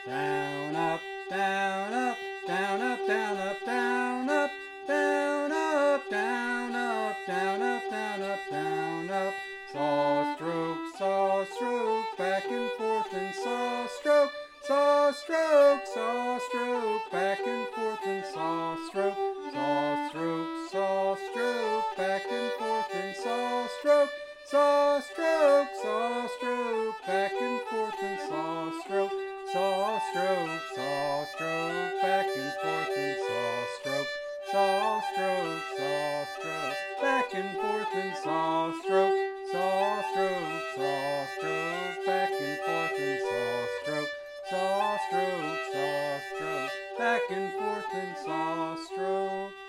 Down, up, down, up, down, up, down, up, down, up, down, up, down, up, down, up, down, up, down, up. Saw stroke, back and forth and saw stroke, back and forth and saw stroke, back and forth and saw stroke, back and forth and saw stroke, back and forth and saw stroke, back and forth and saw stroke, back and forth and saw stroke, back and forth and saw stroke.